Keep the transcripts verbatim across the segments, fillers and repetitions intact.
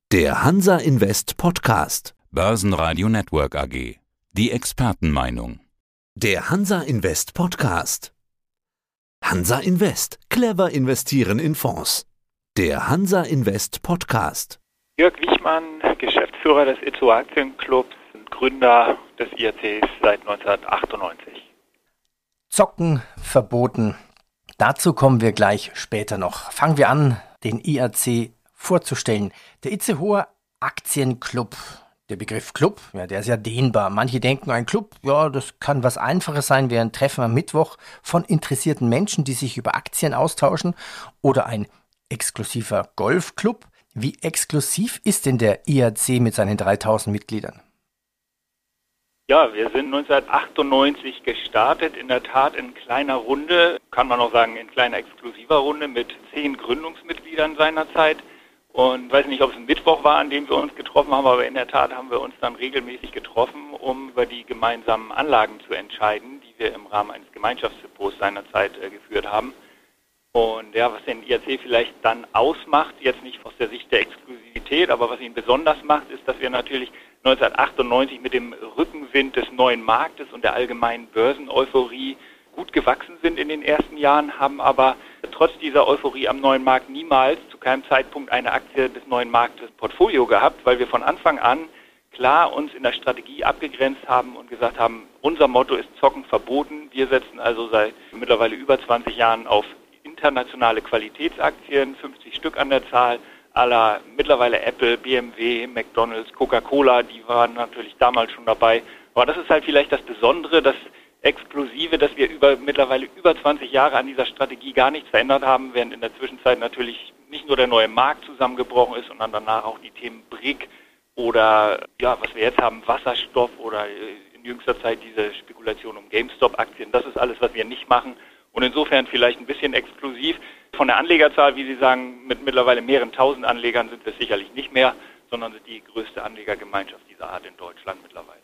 Der Hansa Invest Podcast. Börsenradio Network A G. Die Expertenmeinung. Der Hansa Invest Podcast. Hansa Invest. Clever investieren in Fonds. Der Hansa Invest Podcast. Jörg Wichmann, Geschäftsführer des Itzehoer Aktienclubs und Gründer des I A Cs seit neunzehnhundertachtundneunzig. Zocken verboten. Dazu kommen wir gleich später noch. Fangen wir an, den I A C vorzustellen. Der Itzehoer Aktienclub. Der Begriff Club, ja, der ist ja dehnbar. Manche denken, ein Club, ja, das kann was Einfaches sein, wie ein Treffen am Mittwoch von interessierten Menschen, die sich über Aktien austauschen, oder ein exklusiver Golfclub. Wie exklusiv ist denn der I A C mit seinen dreitausend Mitgliedern? Ja, wir sind neunzehnhundertachtundneunzig gestartet, in der Tat in kleiner Runde, kann man auch sagen in kleiner exklusiver Runde mit zehn Gründungsmitgliedern seinerzeit. Und ich weiß nicht, ob es ein Mittwoch war, an dem wir uns getroffen haben, aber in der Tat haben wir uns dann regelmäßig getroffen, um über die gemeinsamen Anlagen zu entscheiden, die wir im Rahmen eines Gemeinschaftsdepots seinerzeit äh, geführt haben. Und ja, was den I A C vielleicht dann ausmacht, jetzt nicht aus der Sicht der Exklusivität, aber was ihn besonders macht, ist, dass wir natürlich neunzehnhundertachtundneunzig mit dem Rückenwind des neuen Marktes und der allgemeinen Börseneuphorie gut gewachsen sind in den ersten Jahren, haben aber trotz dieser Euphorie am neuen Markt niemals zu keinem Zeitpunkt eine Aktie des neuen Marktes Portfolio gehabt, weil wir von Anfang an klar uns in der Strategie abgegrenzt haben und gesagt haben, unser Motto ist Zocken verboten. Wir setzen also seit mittlerweile über zwanzig Jahren auf internationale Qualitätsaktien, fünfzig Stück an der Zahl, aller mittlerweile Apple, B M W, McDonald's, Coca-Cola, die waren natürlich damals schon dabei. Aber das ist halt vielleicht das Besondere, das Exklusive, dass wir über mittlerweile über zwanzig Jahre an dieser Strategie gar nichts verändert haben, während in der Zwischenzeit natürlich nicht nur der neue Markt zusammengebrochen ist, sondern danach auch die Themen B R I C oder ja, was wir jetzt haben, Wasserstoff oder in jüngster Zeit diese Spekulation um GameStop-Aktien. Das ist alles, was wir nicht machen. Und insofern vielleicht ein bisschen exklusiv. Von der Anlegerzahl, wie Sie sagen, mit mittlerweile mehreren tausend Anlegern sind wir sicherlich nicht mehr, sondern sind die größte Anlegergemeinschaft dieser Art in Deutschland mittlerweile.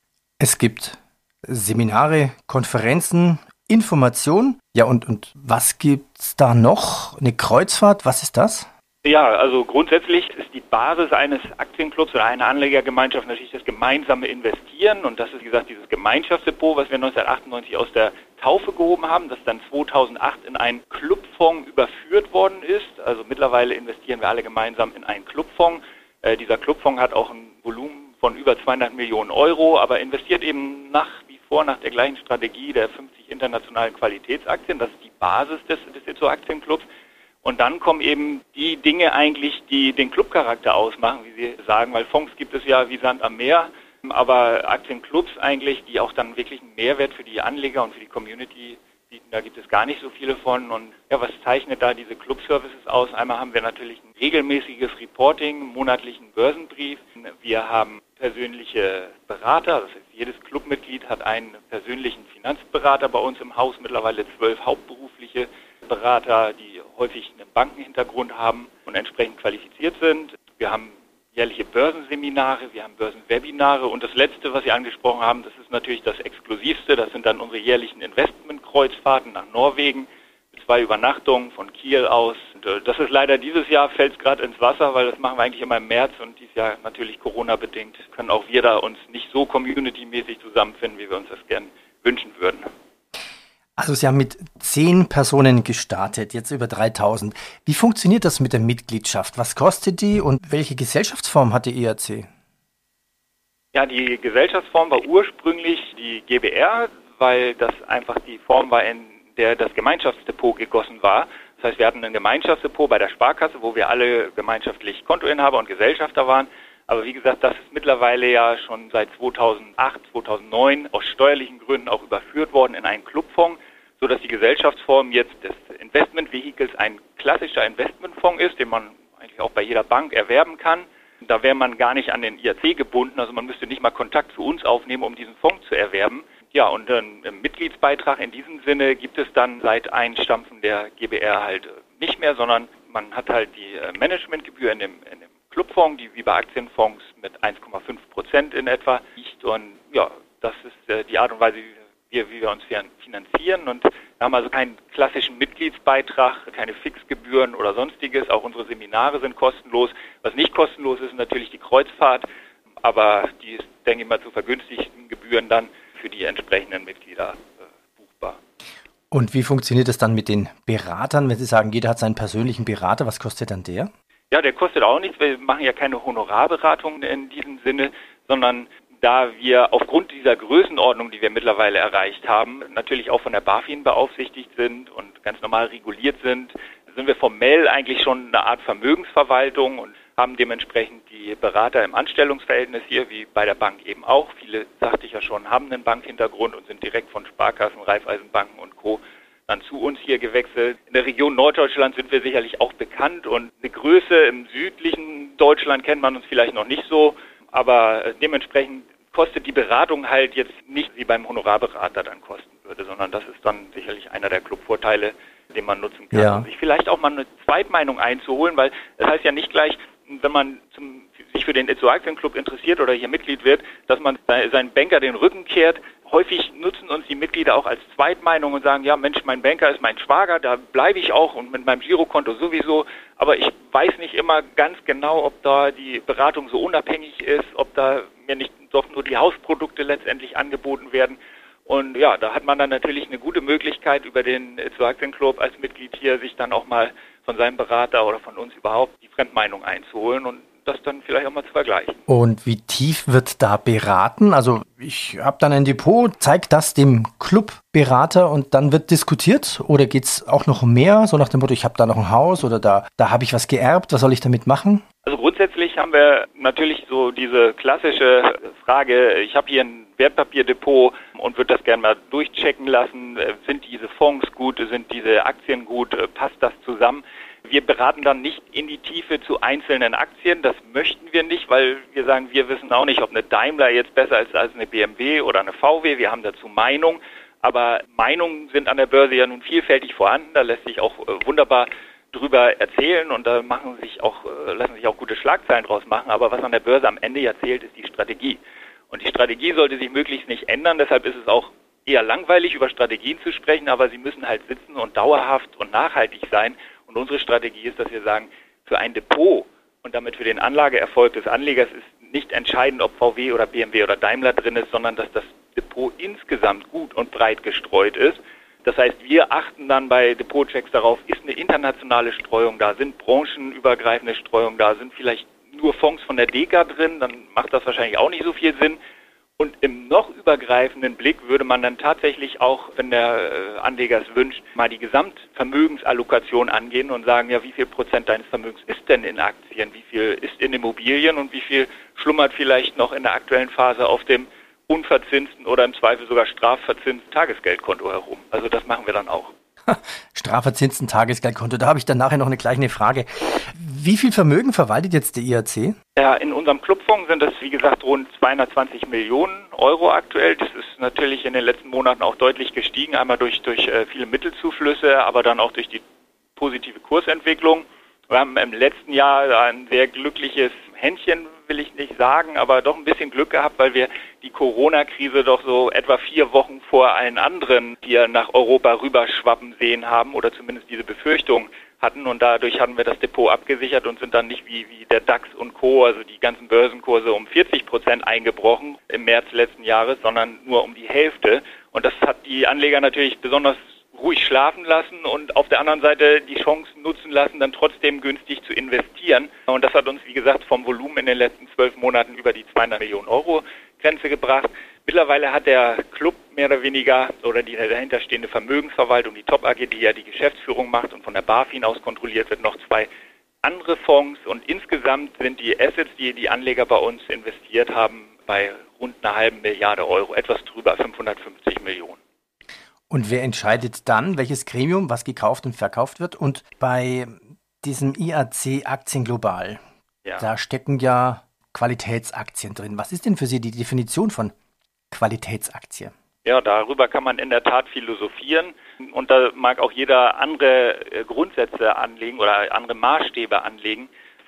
Es gibt Seminare, Konferenzen, Informationen. Ja, und, und was gibt's da noch? Eine Kreuzfahrt, was ist das? Ja, also grundsätzlich ist die Basis eines Aktienclubs oder einer Anlegergemeinschaft natürlich das gemeinsame Investieren. Und das ist, wie gesagt, dieses Gemeinschaftsdepot, was wir neunzehnhundertachtundneunzig aus der Taufe gehoben haben, das dann zweitausendacht in einen Clubfonds überführt worden ist. Also mittlerweile investieren wir alle gemeinsam in einen Clubfonds. Äh, dieser Clubfonds hat auch ein Volumen von über zweihundert Millionen Euro, aber investiert eben nach wie vor nach der gleichen Strategie der fünfzig internationalen Qualitätsaktien. Das ist die Basis des, des Itzehoer Aktienclubs. Und dann kommen eben die Dinge eigentlich, die den Clubcharakter ausmachen, wie Sie sagen, weil Fonds gibt es ja wie Sand am Meer, aber Aktienclubs eigentlich, die auch dann wirklich einen Mehrwert für die Anleger und für die Community bieten, da gibt es gar nicht so viele von. Und ja, was zeichnet da diese Club-Services aus? Einmal haben wir natürlich ein regelmäßiges Reporting, einen monatlichen Börsenbrief. Wir haben persönliche Berater, das heißt, jedes Clubmitglied hat einen persönlichen Finanzberater bei uns im Haus, mittlerweile zwölf hauptberufliche Berater, die häufig einen Bankenhintergrund haben und entsprechend qualifiziert sind. Wir haben jährliche Börsenseminare, wir haben Börsenwebinare und das Letzte, was Sie angesprochen haben, das ist natürlich das Exklusivste, das sind dann unsere jährlichen Investmentkreuzfahrten nach Norwegen, mit zwei Übernachtungen von Kiel aus. Und das ist leider dieses Jahr, fällt es gerade ins Wasser, weil das machen wir eigentlich immer im März und dieses Jahr natürlich Corona-bedingt können auch wir da uns nicht so community-mäßig zusammenfinden, wie wir uns das gern wünschen würden. Also Sie haben mit zehn Personen gestartet, jetzt über dreitausend. Wie funktioniert das mit der Mitgliedschaft? Was kostet die und welche Gesellschaftsform hat die I A C? Ja, die Gesellschaftsform war ursprünglich die G b R, weil das einfach die Form war, in der das Gemeinschaftsdepot gegossen war. Das heißt, wir hatten ein Gemeinschaftsdepot bei der Sparkasse, wo wir alle gemeinschaftlich Kontoinhaber und Gesellschafter waren. Aber wie gesagt, das ist mittlerweile ja schon seit zweitausendacht, zweitausendneun aus steuerlichen Gründen auch überführt worden in einen Clubfonds, sodass die Gesellschaftsform jetzt des Investmentvehikels ein klassischer Investmentfonds ist, den man eigentlich auch bei jeder Bank erwerben kann. Da wäre man gar nicht an den I A C gebunden, also man müsste nicht mal Kontakt zu uns aufnehmen, um diesen Fonds zu erwerben. Ja, und einen Mitgliedsbeitrag in diesem Sinne gibt es dann seit Einstampfen der G b R halt nicht mehr, sondern man hat halt die Managementgebühr in dem, in dem Clubfonds, die wie bei Aktienfonds mit eins Komma fünf Prozent in etwa liegt. Und ja, das ist die Art und Weise, wie wir wir, wie wir uns finanzieren und wir haben also keinen klassischen Mitgliedsbeitrag, keine Fixgebühren oder sonstiges. Auch unsere Seminare sind kostenlos. Was nicht kostenlos ist, ist natürlich die Kreuzfahrt, aber die ist, denke ich mal, zu vergünstigten Gebühren dann für die entsprechenden Mitglieder äh, buchbar. Und wie funktioniert es dann mit den Beratern, wenn Sie sagen, jeder hat seinen persönlichen Berater, was kostet dann der? Ja, der kostet auch nichts. Wir machen ja keine Honorarberatung in diesem Sinne, sondern da wir aufgrund dieser Größenordnung, die wir mittlerweile erreicht haben, natürlich auch von der BaFin beaufsichtigt sind und ganz normal reguliert sind, sind wir formell eigentlich schon eine Art Vermögensverwaltung und haben dementsprechend die Berater im Anstellungsverhältnis hier, wie bei der Bank eben auch. Viele, sagte ich ja schon, haben einen Bankhintergrund und sind direkt von Sparkassen, Raiffeisenbanken und Co. dann zu uns hier gewechselt. In der Region Norddeutschland sind wir sicherlich auch bekannt und eine Größe im südlichen Deutschland kennt man uns vielleicht noch nicht so, aber dementsprechend kostet die Beratung halt jetzt nicht wie beim Honorarberater dann kosten würde, sondern das ist dann sicherlich einer der Clubvorteile, den man nutzen kann. Ja. Und sich vielleicht auch mal eine Zweitmeinung einzuholen, weil es heißt ja nicht gleich, wenn man zum, sich für den Itzehoer Aktienclub interessiert oder hier Mitglied wird, dass man seinen Banker den Rücken kehrt. Häufig nutzen uns die Mitglieder auch als Zweitmeinung und sagen, ja Mensch, mein Banker ist mein Schwager, da bleibe ich auch und mit meinem Girokonto sowieso. Aber ich weiß nicht immer ganz genau, ob da die Beratung so unabhängig ist, ob da mir nicht doch nur die Hausprodukte letztendlich angeboten werden. Und ja, da hat man dann natürlich eine gute Möglichkeit, über den Itzehoer Aktienclub als Mitglied hier sich dann auch mal von seinem Berater oder von uns überhaupt die Fremdmeinung einzuholen und das dann vielleicht auch mal zu vergleichen. Und wie tief wird da beraten? Also ich habe dann ein Depot, zeige das dem Clubberater und dann wird diskutiert? Oder geht es auch noch mehr? So nach dem Motto, ich habe da noch ein Haus oder da, da habe ich was geerbt, was soll ich damit machen? Also grundsätzlich haben wir natürlich so diese klassische Frage, ich habe hier ein Wertpapierdepot und würde das gerne mal durchchecken lassen. Sind diese Fonds gut, sind diese Aktien gut, passt das zusammen? Wir beraten dann nicht in die Tiefe zu einzelnen Aktien, das möchten wir nicht, weil wir sagen, wir wissen auch nicht, ob eine Daimler jetzt besser ist als eine B M W oder eine V W, wir haben dazu Meinung, aber Meinungen sind an der Börse ja nun vielfältig vorhanden, da lässt sich auch wunderbar drüber erzählen und da machen sich auch, lassen sich auch gute Schlagzeilen draus machen, aber was an der Börse am Ende ja zählt, ist die Strategie. Und die Strategie sollte sich möglichst nicht ändern, deshalb ist es auch eher langweilig, über Strategien zu sprechen, aber sie müssen halt sitzen und dauerhaft und nachhaltig sein. Und unsere Strategie ist, dass wir sagen, für ein Depot und damit für den Anlageerfolg des Anlegers ist nicht entscheidend, ob V W oder B M W oder Daimler drin ist, sondern dass das Depot insgesamt gut und breit gestreut ist. Das heißt, wir achten dann bei Depotchecks darauf, ist eine internationale Streuung da, sind branchenübergreifende Streuung da, sind vielleicht nur Fonds von der Deka drin, dann macht das wahrscheinlich auch nicht so viel Sinn. Und im noch übergreifenden Blick würde man dann tatsächlich auch, wenn der Anleger es wünscht, mal die Gesamtvermögensallokation angehen und sagen, ja, wie viel Prozent deines Vermögens ist denn in Aktien, wie viel ist in Immobilien und wie viel schlummert vielleicht noch in der aktuellen Phase auf dem unverzinsten oder im Zweifel sogar strafverzinsten Tagesgeldkonto herum. Also das machen wir dann auch. Strafverzinsten Tagesgeldkonto, da habe ich dann nachher noch eine gleiche Frage. Wie viel Vermögen verwaltet jetzt der I A C? Ja, in unserem Clubfonds sind das, wie gesagt, rund zweihundertzwanzig Millionen Euro aktuell. Das ist natürlich in den letzten Monaten auch deutlich gestiegen, einmal durch, durch äh, viele Mittelzuflüsse, aber dann auch durch die positive Kursentwicklung. Wir haben im letzten Jahr ein sehr glückliches Händchen, will ich nicht sagen, aber doch ein bisschen Glück gehabt, weil wir die Corona-Krise doch so etwa vier Wochen vor allen anderen hier nach Europa rüberschwappen sehen haben oder zumindest diese Befürchtung hatten und dadurch hatten wir das Depot abgesichert und sind dann nicht wie, wie der DAX und Co., also die ganzen Börsenkurse um vierzig Prozent eingebrochen im März letzten Jahres, sondern nur um die Hälfte und das hat die Anleger natürlich besonders ruhig schlafen lassen und auf der anderen Seite die Chance nutzen lassen, dann trotzdem günstig zu investieren. Und das hat uns, wie gesagt, vom Volumen in den letzten zwölf Monaten über die zweihundert Millionen Euro Grenze gebracht. Mittlerweile hat der Club mehr oder weniger oder die dahinterstehende Vermögensverwaltung, die Top A G, die ja die Geschäftsführung macht und von der BaFin aus kontrolliert wird, noch zwei andere Fonds. Und insgesamt sind die Assets, die die Anleger bei uns investiert haben, bei rund einer halben Milliarde Euro, etwas drüber, fünfhundertfünfzig Millionen. Und wer entscheidet dann, welches Gremium, was gekauft und verkauft wird? Und bei diesem I A C Aktien Global, ja. Da stecken ja Qualitätsaktien drin. Was ist denn für Sie die Definition von Qualitätsaktie? Ja, darüber kann man in der Tat philosophieren und da mag auch jeder andere Grundsätze anlegen oder andere Maßstäbe anlegen.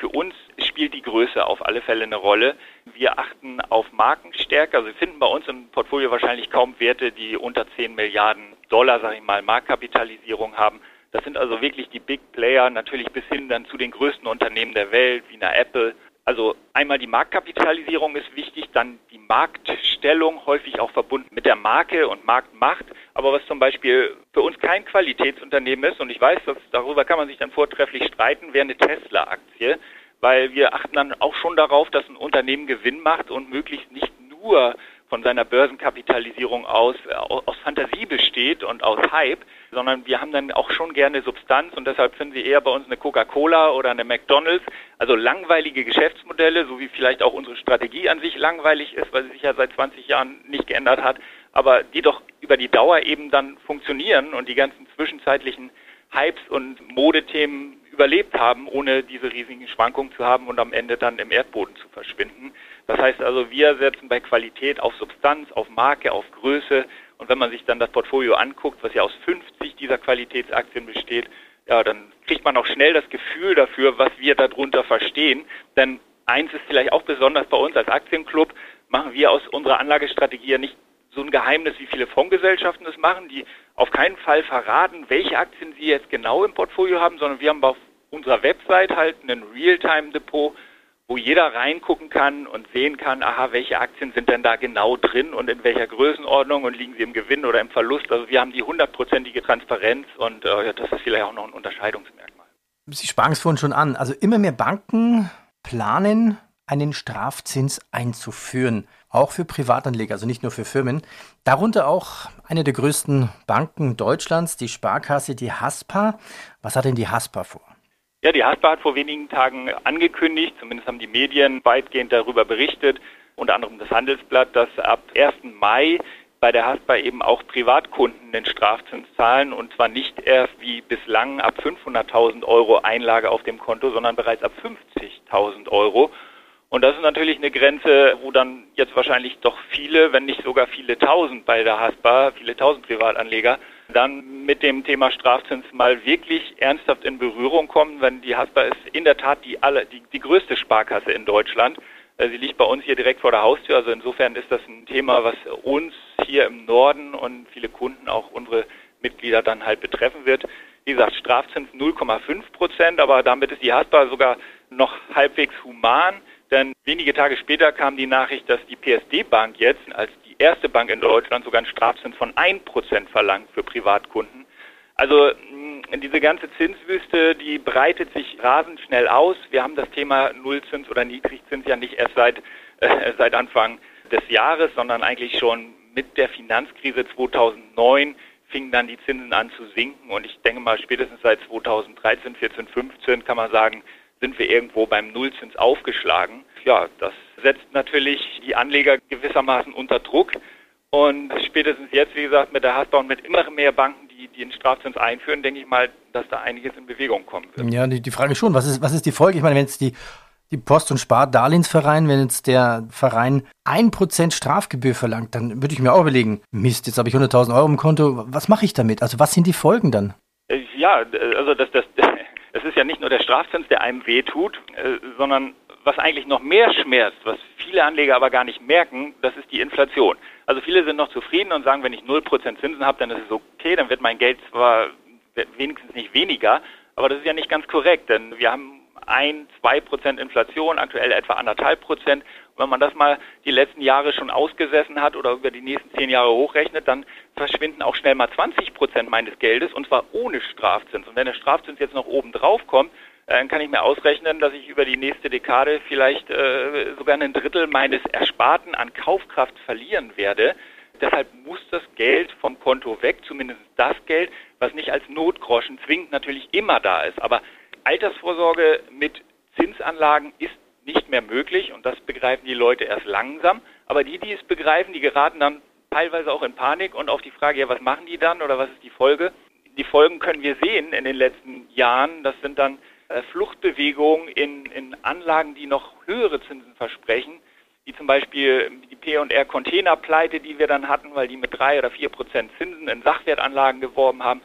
Für uns spielt die Größe auf alle Fälle eine Rolle. Wir achten auf Markenstärke. Also wir finden bei uns im Portfolio wahrscheinlich kaum Werte, die unter zehn Milliarden Dollar, sage ich mal, Marktkapitalisierung haben. Das sind also wirklich die Big Player, natürlich bis hin dann zu den größten Unternehmen der Welt, wie einer Apple. Also einmal die Marktkapitalisierung ist wichtig, dann die Marktstellung, häufig auch verbunden mit der Marke und Marktmacht. Aber was zum Beispiel für uns kein Qualitätsunternehmen ist, und ich weiß, dass darüber kann man sich dann vortrefflich streiten, wäre eine Tesla-Aktie, weil wir achten dann auch schon darauf, dass ein Unternehmen Gewinn macht und möglichst nicht nur von seiner Börsenkapitalisierung aus, aus Fantasie besteht und aus Hype, sondern wir haben dann auch schon gerne Substanz und deshalb finden Sie eher bei uns eine Coca-Cola oder eine McDonald's, also langweilige Geschäftsmodelle, so wie vielleicht auch unsere Strategie an sich langweilig ist, weil sie sich ja seit zwanzig Jahren nicht geändert hat, aber die doch über die Dauer eben dann funktionieren und die ganzen zwischenzeitlichen Hypes und Modethemen überlebt haben, ohne diese riesigen Schwankungen zu haben und am Ende dann im Erdboden zu verschwinden. Das heißt also, wir setzen bei Qualität auf Substanz, auf Marke, auf Größe. Und wenn man sich dann das Portfolio anguckt, was ja aus fünfzig dieser Qualitätsaktien besteht, ja, dann kriegt man auch schnell das Gefühl dafür, was wir darunter verstehen. Denn eins ist vielleicht auch besonders bei uns als Aktienclub, machen wir aus unserer Anlagestrategie ja nicht so ein Geheimnis, wie viele Fondsgesellschaften das machen, die auf keinen Fall verraten, welche Aktien sie jetzt genau im Portfolio haben, sondern wir haben auf unserer Website halt ein Realtime-Depot, wo jeder reingucken kann und sehen kann, aha, welche Aktien sind denn da genau drin und in welcher Größenordnung und liegen sie im Gewinn oder im Verlust. Also wir haben die hundertprozentige Transparenz und äh, das ist vielleicht auch noch ein Unterscheidungsmerkmal. Sie sprachen es vorhin schon an, also immer mehr Banken planen, einen Strafzins einzuführen, auch für Privatanleger, also nicht nur für Firmen. Darunter auch eine der größten Banken Deutschlands, die Sparkasse, die Haspa. Was hat denn die Haspa vor? Ja, die Haspa hat vor wenigen Tagen angekündigt, zumindest haben die Medien weitgehend darüber berichtet, unter anderem das Handelsblatt, dass ab ersten Mai bei der Haspa eben auch Privatkunden den Strafzins zahlen und zwar nicht erst wie bislang ab fünfhunderttausend Euro Einlage auf dem Konto, sondern bereits ab fünfzigtausend Euro. Und das ist natürlich eine Grenze, wo dann jetzt wahrscheinlich doch viele, wenn nicht sogar viele Tausend bei der Haspa, viele Tausend Privatanleger, dann mit dem Thema Strafzins mal wirklich ernsthaft in Berührung kommen, wenn die Haspa ist in der Tat die, alle, die, die größte Sparkasse in Deutschland. Sie liegt bei uns hier direkt vor der Haustür, also insofern ist das ein Thema, was uns hier im Norden und viele Kunden, auch unsere Mitglieder dann halt betreffen wird. Wie gesagt, Strafzins null Komma fünf Prozent, aber damit ist die Haspa sogar noch halbwegs human. Denn wenige Tage später kam die Nachricht, dass die P S D-Bank jetzt als die erste Bank in Deutschland sogar einen Strafzins von ein Prozent verlangt für Privatkunden. Also diese ganze Zinswüste, die breitet sich rasend schnell aus. Wir haben das Thema Nullzins oder Niedrigzins ja nicht erst seit, äh, seit Anfang des Jahres, sondern eigentlich schon mit der Finanzkrise zweitausendneun fingen dann die Zinsen an zu sinken. Und ich denke mal, spätestens seit zweitausenddreizehn, vierzehn, fünfzehn kann man sagen, sind wir irgendwo beim Nullzins aufgeschlagen. Ja, das setzt natürlich die Anleger gewissermaßen unter Druck. Und spätestens jetzt, wie gesagt, mit der Haspa und mit immer mehr Banken, die, die den Strafzins einführen, denke ich mal, dass da einiges in Bewegung kommen wird. Ja, die, die Frage ist schon, was ist, was ist die Folge? Ich meine, wenn jetzt die, die Post- und Spar-Darlehensverein, wenn jetzt der Verein ein Prozent Strafgebühr verlangt, dann würde ich mir auch überlegen, Mist, jetzt habe ich hunderttausend Euro im Konto, was mache ich damit? Also was sind die Folgen dann? Ja, also das, das, es ist ja nicht nur der Strafzins, der einem wehtut, äh, sondern was eigentlich noch mehr schmerzt, was viele Anleger aber gar nicht merken, das ist die Inflation. Also viele sind noch zufrieden und sagen, wenn ich null Prozent Zinsen habe, dann ist es okay, dann wird mein Geld zwar wenigstens nicht weniger, aber das ist ja nicht ganz korrekt, denn wir haben ein, zwei Prozent Inflation, aktuell etwa anderthalb Prozent. Und wenn man das mal die letzten Jahre schon ausgesessen hat oder über die nächsten zehn Jahre hochrechnet, dann verschwinden auch schnell mal zwanzig Prozent meines Geldes und zwar ohne Strafzins. Und wenn der Strafzins jetzt noch oben drauf kommt, dann kann ich mir ausrechnen, dass ich über die nächste Dekade vielleicht äh, sogar ein Drittel meines Ersparten an Kaufkraft verlieren werde. Deshalb muss das Geld vom Konto weg, zumindest das Geld, was nicht als Notgroschen zwingend natürlich immer da ist. Aber Altersvorsorge mit Zinsanlagen ist nicht mehr möglich und das begreifen die Leute erst langsam. Aber die, die es begreifen, die geraten dann teilweise auch in Panik und auf die Frage, ja, was machen die dann oder was ist die Folge? Die Folgen können wir sehen in den letzten Jahren. Das sind dann äh, Fluchtbewegungen in, in Anlagen, die noch höhere Zinsen versprechen, wie zum Beispiel die P und R Containerpleite, die wir dann hatten, weil die mit drei oder vier Prozent Zinsen in Sachwertanlagen geworben haben.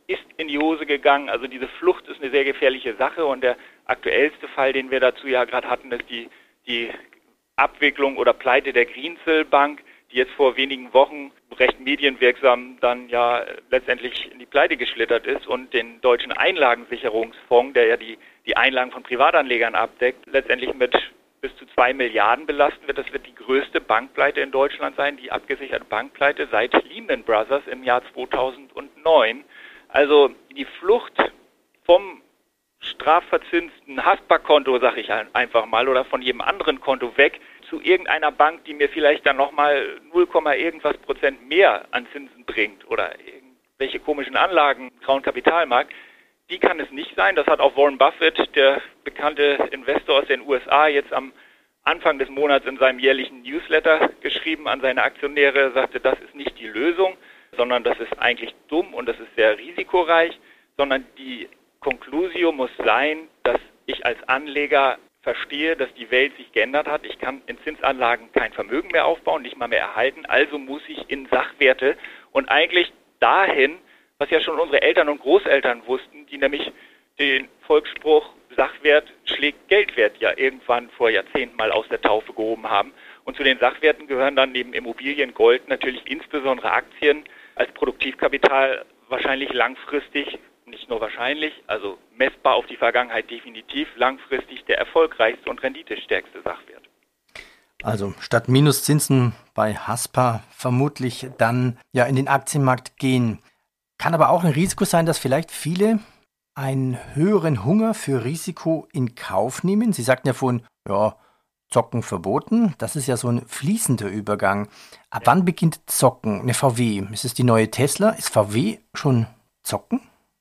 ist in die Hose gegangen. Also diese Flucht ist eine sehr gefährliche Sache und der aktuellste Fall, den wir dazu ja gerade hatten, ist die, die Abwicklung oder Pleite der Greensill Bank, die jetzt vor wenigen Wochen recht medienwirksam dann ja letztendlich in die Pleite geschlittert ist und den deutschen Einlagensicherungsfonds, der ja die, die Einlagen von Privatanlegern abdeckt, letztendlich mit bis zu zwei Milliarden belasten wird. Das wird die größte Bankpleite in Deutschland sein, die abgesicherte Bankpleite seit Lehman Brothers im Jahr zweitausendneun. Also die Flucht vom strafverzinsten Haspa-Konto, sag ich einfach mal, oder von jedem anderen Konto weg zu irgendeiner Bank, die mir vielleicht dann nochmal null, irgendwas Prozent mehr an Zinsen bringt oder irgendwelche komischen Anlagen, grauen Kapitalmarkt, die kann es nicht sein. Das hat auch Warren Buffett, der bekannte Investor aus den U S A, jetzt am Anfang des Monats in seinem jährlichen Newsletter geschrieben an seine Aktionäre. Er sagte, das ist nicht die Lösung, sondern das ist eigentlich dumm und das ist sehr risikoreich, sondern die Conclusio muss sein, dass ich als Anleger verstehe, dass die Welt sich geändert hat. Ich kann in Zinsanlagen kein Vermögen mehr aufbauen, nicht mal mehr erhalten. Also muss ich in Sachwerte und eigentlich dahin, was ja schon unsere Eltern und Großeltern wussten, die nämlich den Volksspruch Sachwert schlägt Geldwert ja irgendwann vor Jahrzehnten mal aus der Taufe gehoben haben. Und zu den Sachwerten gehören dann neben Immobilien, Gold natürlich insbesondere Aktien als Produktivkapital wahrscheinlich langfristig, nicht nur wahrscheinlich, also messbar auf die Vergangenheit definitiv, langfristig der erfolgreichste und renditestärkste Sachwert. Also statt Minuszinsen bei Haspa vermutlich dann ja in den Aktienmarkt gehen. Kann aber auch ein Risiko sein, dass vielleicht viele einen höheren Hunger für Risiko in Kauf nehmen. Sie sagten ja vorhin, ja, Zocken verboten. Das ist ja so ein fließender Übergang. Ab wann beginnt Zocken? Eine V W? Ist es die neue Tesla? Ist V W schon Zocken?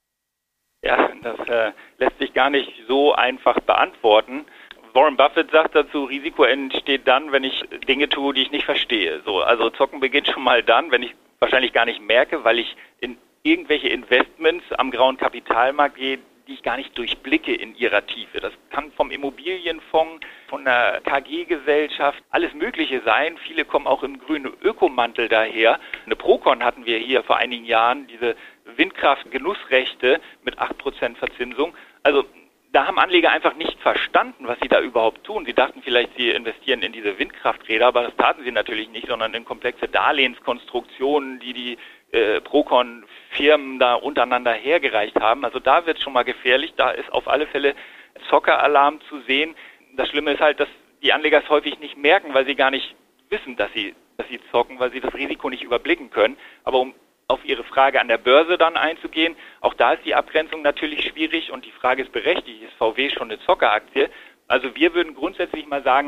Ja, das äh, lässt sich gar nicht so einfach beantworten. Warren Buffett sagt dazu, Risiko entsteht dann, wenn ich Dinge tue, die ich nicht verstehe. So, also Zocken beginnt schon mal dann, wenn ich wahrscheinlich gar nicht merke, weil ich in irgendwelche Investments am grauen Kapitalmarkt gehe, die ich gar nicht durchblicke in ihrer Tiefe. Das kann vom Immobilienfonds, von der K G-Gesellschaft, alles Mögliche sein. Viele kommen auch im grünen Ökomantel daher. Eine Procon hatten wir hier vor einigen Jahren, diese Windkraft-Genussrechte mit acht Prozent Verzinsung. Also da haben Anleger einfach nicht verstanden, was sie da überhaupt tun. Sie dachten vielleicht, sie investieren in diese Windkrafträder, aber das taten sie natürlich nicht, sondern in komplexe Darlehenskonstruktionen, die die äh, Procon-Firmen da untereinander hergereicht haben. Also da wird es schon mal gefährlich. Da ist auf alle Fälle Zockeralarm zu sehen. Das Schlimme ist halt, dass die Anleger es häufig nicht merken, weil sie gar nicht wissen, dass sie, dass sie zocken, weil sie das Risiko nicht überblicken können. Aber um auf Ihre Frage an der Börse dann einzugehen, auch da ist die Abgrenzung natürlich schwierig und die Frage ist berechtigt, ist V W schon eine Zockeraktie? Also wir würden grundsätzlich mal sagen,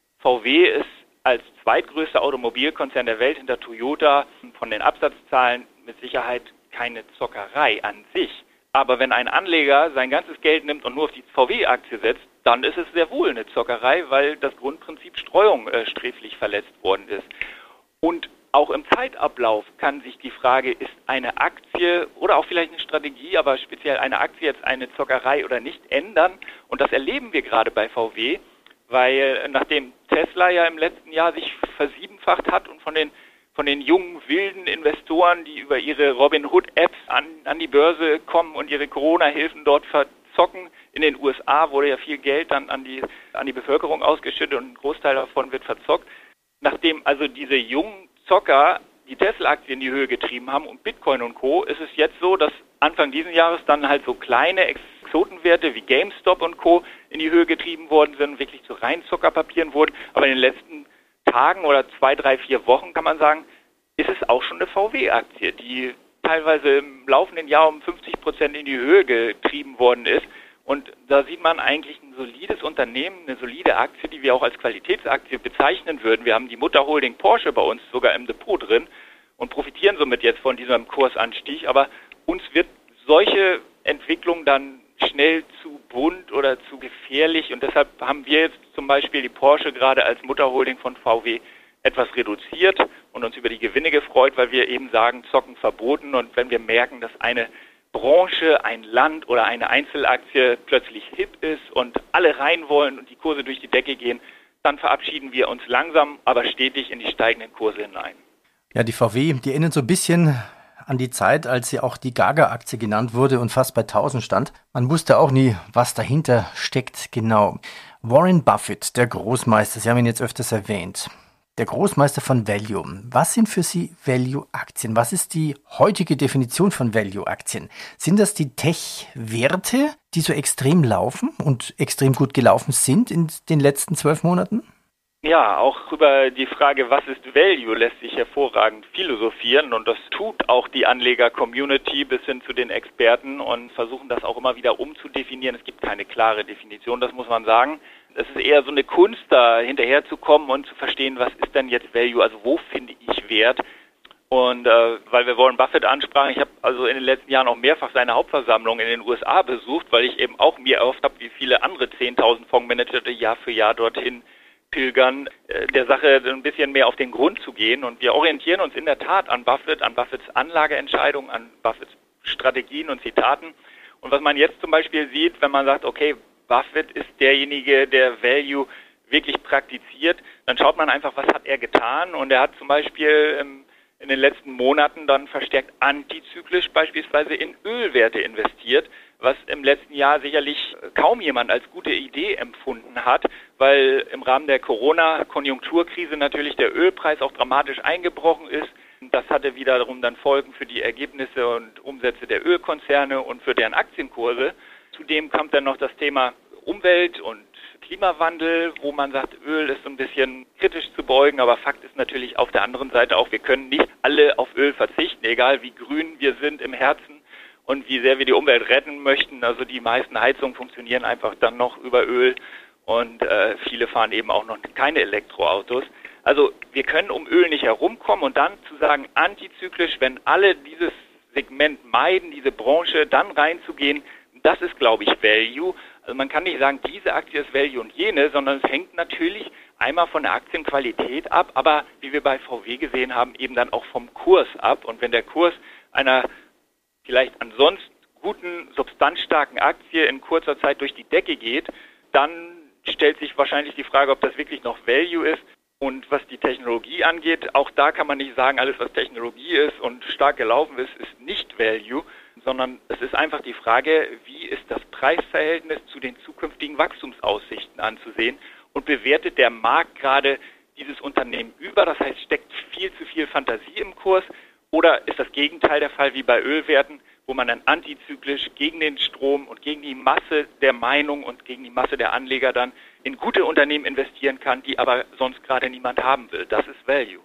V W ist als zweitgrößter Automobilkonzern der Welt hinter Toyota von den Absatzzahlen mit Sicherheit keine Zockerei an sich. Aber wenn ein Anleger sein ganzes Geld nimmt und nur auf die V W-Aktie setzt, dann ist es sehr wohl eine Zockerei, weil das Grundprinzip Streuung äh, sträflich verletzt worden ist. Und auch im Zeitablauf kann sich die Frage, ist eine Aktie oder auch vielleicht eine Strategie, aber speziell eine Aktie jetzt eine Zockerei oder nicht, ändern. Und das erleben wir gerade bei V W, weil nachdem Tesla ja im letzten Jahr sich versiebenfacht hat und von den von den jungen, wilden Investoren, die über ihre Robinhood-Apps an, an die Börse kommen und ihre Corona-Hilfen dort verzocken. In den U S A wurde ja viel Geld dann an die, an die Bevölkerung ausgeschüttet und ein Großteil davon wird verzockt. Nachdem also diese jungen Zocker die Tesla-Aktie in die Höhe getrieben haben und Bitcoin und Co., ist es jetzt so, dass Anfang dieses Jahres dann halt so kleine Exotenwerte wie GameStop und Co. in die Höhe getrieben worden sind und wirklich zu reinen Zockerpapieren wurden. Aber in den letzten Tagen oder zwei, drei, vier Wochen kann man sagen, ist es auch schon eine V W-Aktie, die teilweise im laufenden Jahr um fünfzig Prozent in die Höhe getrieben worden ist. Und da sieht man eigentlich ein solides Unternehmen, eine solide Aktie, die wir auch als Qualitätsaktie bezeichnen würden. Wir haben die Mutterholding Porsche bei uns sogar im Depot drin und profitieren somit jetzt von diesem Kursanstieg. Aber uns wird solche Entwicklung dann schnell zu bunt oder zu gefährlich und deshalb haben wir jetzt zum Beispiel die Porsche gerade als Mutterholding von V W etwas reduziert und uns über die Gewinne gefreut, weil wir eben sagen, Zocken verboten und wenn wir merken, dass eine Branche, ein Land oder eine Einzelaktie plötzlich hip ist und alle rein wollen und die Kurse durch die Decke gehen, dann verabschieden wir uns langsam, aber stetig in die steigenden Kurse hinein. Ja, die V W, die erinnert so ein bisschen an die Zeit, als sie auch die Gaga-Aktie genannt wurde und fast bei tausend stand. Man wusste auch nie, was dahinter steckt genau. Warren Buffett, der Großmeister, Sie haben ihn jetzt öfters erwähnt. Der Großmeister von Value. Was sind für Sie Value-Aktien? Was ist die heutige Definition von Value-Aktien? Sind das die Tech-Werte, die so extrem laufen und extrem gut gelaufen sind in den letzten zwölf Monaten? Ja, auch über die Frage, was ist Value, lässt sich hervorragend philosophieren und das tut auch die Anleger-Community bis hin zu den Experten und versuchen das auch immer wieder umzudefinieren. Es gibt keine klare Definition, das muss man sagen. Es ist eher so eine Kunst, da hinterherzukommen und zu verstehen, was ist denn jetzt Value, also wo finde ich Wert? Und äh, weil wir Warren Buffett ansprachen, ich habe also in den letzten Jahren auch mehrfach seine Hauptversammlung in den U S A besucht, weil ich eben auch mir erhofft habe, wie viele andere zehntausend Fondsmanager, die Jahr für Jahr dorthin pilgern, äh, der Sache ein bisschen mehr auf den Grund zu gehen. Und wir orientieren uns in der Tat an Buffett, an Buffetts Anlageentscheidungen, an Buffetts Strategien und Zitaten. Und was man jetzt zum Beispiel sieht, wenn man sagt, okay, Buffett ist derjenige, der Value wirklich praktiziert, dann schaut man einfach, was hat er getan. Und er hat zum Beispiel ähm, in den letzten Monaten dann verstärkt antizyklisch beispielsweise in Ölwerte investiert, was im letzten Jahr sicherlich kaum jemand als gute Idee empfunden hat, weil im Rahmen der Corona-Konjunkturkrise natürlich der Ölpreis auch dramatisch eingebrochen ist. Das hatte wiederum dann Folgen für die Ergebnisse und Umsätze der Ölkonzerne und für deren Aktienkurse. Zudem kommt dann noch das Thema Umwelt und Klimawandel, wo man sagt, Öl ist so ein bisschen kritisch zu beugen, aber Fakt ist natürlich auf der anderen Seite auch, wir können nicht alle auf Öl verzichten, egal wie grün wir sind im Herzen und wie sehr wir die Umwelt retten möchten. Also die meisten Heizungen funktionieren einfach dann noch über Öl und äh, viele fahren eben auch noch keine Elektroautos. Also wir können um Öl nicht herumkommen und dann zu sagen, antizyklisch, wenn alle dieses Segment meiden, diese Branche, dann reinzugehen, das ist, glaube ich, Value. Also man kann nicht sagen, diese Aktie ist Value und jene, sondern es hängt natürlich einmal von der Aktienqualität ab, aber wie wir bei V W gesehen haben, eben dann auch vom Kurs ab. Und wenn der Kurs einer vielleicht ansonsten guten, substanzstarken Aktie in kurzer Zeit durch die Decke geht, dann stellt sich wahrscheinlich die Frage, ob das wirklich noch Value ist. Und was die Technologie angeht, auch da kann man nicht sagen, alles was Technologie ist und stark gelaufen ist, ist nicht Value, sondern es ist einfach die Frage, wie ist das Preisverhältnis zu den zukünftigen Wachstumsaussichten anzusehen und bewertet der Markt gerade dieses Unternehmen über, das heißt steckt viel zu viel Fantasie im Kurs oder ist das Gegenteil der Fall wie bei Ölwerten, wo man dann antizyklisch gegen den Strom und gegen die Masse der Meinung und gegen die Masse der Anleger dann in gute Unternehmen investieren kann, die aber sonst gerade niemand haben will. Das ist Value.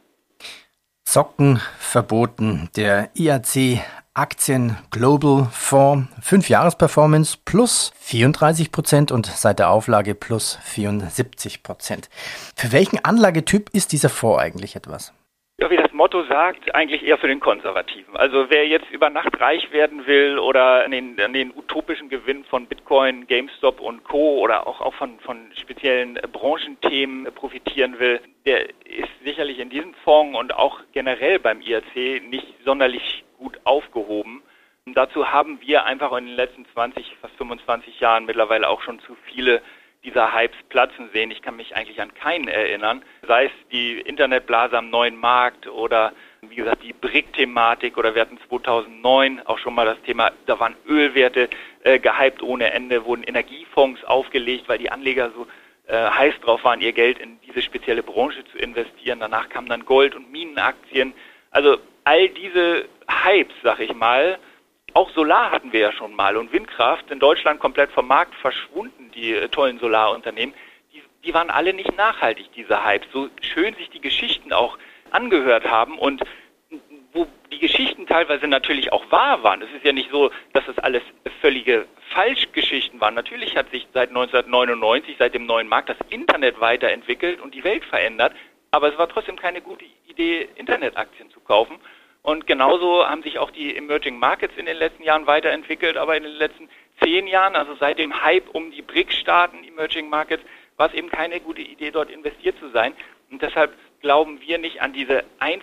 Zocken verboten. Der I A C Aktien Global Fonds, fünf Jahresperformance plus vierunddreißig Prozent und seit der Auflage plus vierundsiebzig Prozent. Für welchen Anlagetyp ist dieser Fonds eigentlich etwas? Ja, wie das Motto sagt, eigentlich eher für den Konservativen. Also wer jetzt über Nacht reich werden will oder an den, an den utopischen Gewinn von Bitcoin, GameStop und Co. oder auch, auch von, von speziellen Branchenthemen profitieren will, der ist sicherlich in diesem Fonds und auch generell beim I A C nicht sonderlich gut aufgehoben. Und dazu haben wir einfach in den letzten zwanzig, fast fünfundzwanzig Jahren mittlerweile auch schon zu viele dieser Hypes platzen sehen. Ich kann mich eigentlich an keinen erinnern. Sei es die Internetblase am neuen Markt oder wie gesagt die B R I C-Thematik oder wir hatten zweitausendneun auch schon mal das Thema, da waren Ölwerte äh, gehypt ohne Ende, wurden Energiefonds aufgelegt, weil die Anleger so äh, heiß drauf waren, ihr Geld in diese spezielle Branche zu investieren. Danach kamen dann Gold- und Minenaktien. Also all diese Hypes, sag ich mal, auch Solar hatten wir ja schon mal und Windkraft in Deutschland komplett vom Markt verschwunden, die äh, tollen Solarunternehmen, die, die waren alle nicht nachhaltig, diese Hypes. So schön sich die Geschichten auch angehört haben und wo die Geschichten teilweise natürlich auch wahr waren. Es ist ja nicht so, dass das alles völlige Falschgeschichten waren. Natürlich hat sich seit neunzehnhundertneunundneunzig, seit dem neuen Markt, das Internet weiterentwickelt und die Welt verändert, aber es war trotzdem keine gute Idee, Internetaktien zu kaufen. Und genauso haben sich auch die Emerging Markets in den letzten Jahren weiterentwickelt, aber in den letzten zehn Jahren, also seit dem Hype um die B R I C-Staaten, Emerging Markets, war es eben keine gute Idee, dort investiert zu sein. Und deshalb glauben wir nicht an diese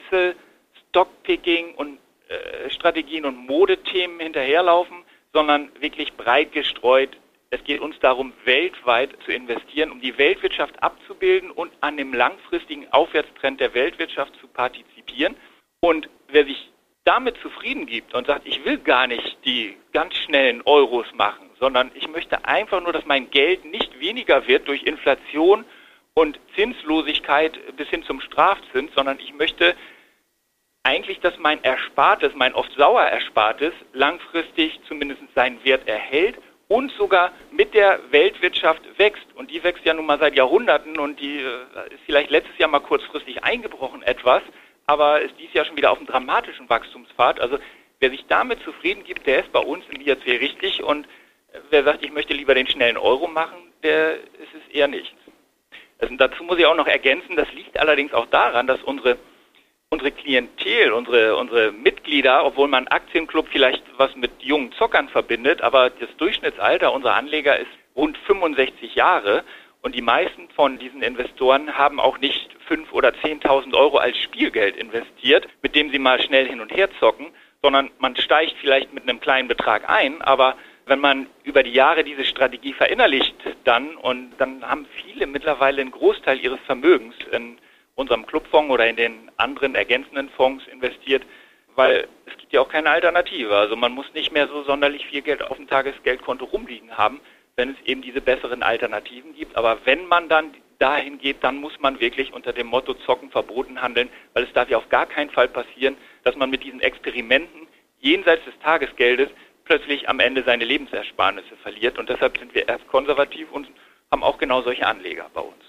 Einzel-Stockpicking und äh, Strategien und Modethemen hinterherlaufen, sondern wirklich breit gestreut. Es geht uns darum, weltweit zu investieren, um die Weltwirtschaft abzubilden und an dem langfristigen Aufwärtstrend der Weltwirtschaft zu partizipieren. Und wer sich damit zufrieden gibt und sagt, ich will gar nicht die ganz schnellen Euros machen, sondern ich möchte einfach nur, dass mein Geld nicht weniger wird durch Inflation und Zinslosigkeit bis hin zum Strafzins, sondern ich möchte eigentlich, dass mein Erspartes, mein oft sauer Erspartes, langfristig zumindest seinen Wert erhält und sogar mit der Weltwirtschaft wächst. Und die wächst ja nun mal seit Jahrhunderten und die ist vielleicht letztes Jahr mal kurzfristig eingebrochen etwas, aber ist dieses Jahr schon wieder auf einem dramatischen Wachstumspfad. Also wer sich damit zufrieden gibt, der ist bei uns im I A C richtig, und wer sagt, ich möchte lieber den schnellen Euro machen, der ist es eher nicht. Also dazu muss ich auch noch ergänzen, das liegt allerdings auch daran, dass unsere unsere Klientel, unsere unsere Mitglieder, obwohl man Aktienclub vielleicht was mit jungen Zockern verbindet, aber das Durchschnittsalter unserer Anleger ist rund fünfundsechzig Jahre, und die meisten von diesen Investoren haben auch nicht fünf oder zehntausend Euro als Spielgeld investiert, mit dem sie mal schnell hin und her zocken, sondern man steigt vielleicht mit einem kleinen Betrag ein, aber wenn man über die Jahre diese Strategie verinnerlicht dann, und dann haben viele mittlerweile einen Großteil ihres Vermögens in unserem Clubfonds oder in den anderen ergänzenden Fonds investiert, weil es gibt ja auch keine Alternative. Also man muss nicht mehr so sonderlich viel Geld auf dem Tagesgeldkonto rumliegen haben, wenn es eben diese besseren Alternativen gibt. Aber wenn man dann dahin geht, dann muss man wirklich unter dem Motto Zocken verboten handeln, weil es darf ja auf gar keinen Fall passieren, dass man mit diesen Experimenten jenseits des Tagesgeldes plötzlich am Ende seine Lebensersparnisse verliert. Und deshalb sind wir erst konservativ und haben auch genau solche Anleger bei uns.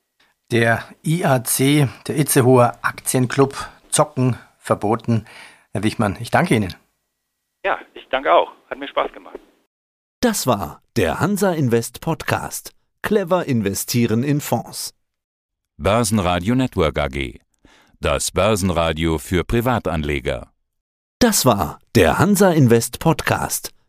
Der I A C, der Itzehoer Aktienclub, Zocken verboten. Herr Wichmann, ich danke Ihnen. Ja, ich danke auch. Hat mir Spaß gemacht. Das war der Hansa Invest Podcast. Clever investieren in Fonds. Börsenradio Network A G. Das Börsenradio für Privatanleger. Das war der Hansa Invest Podcast.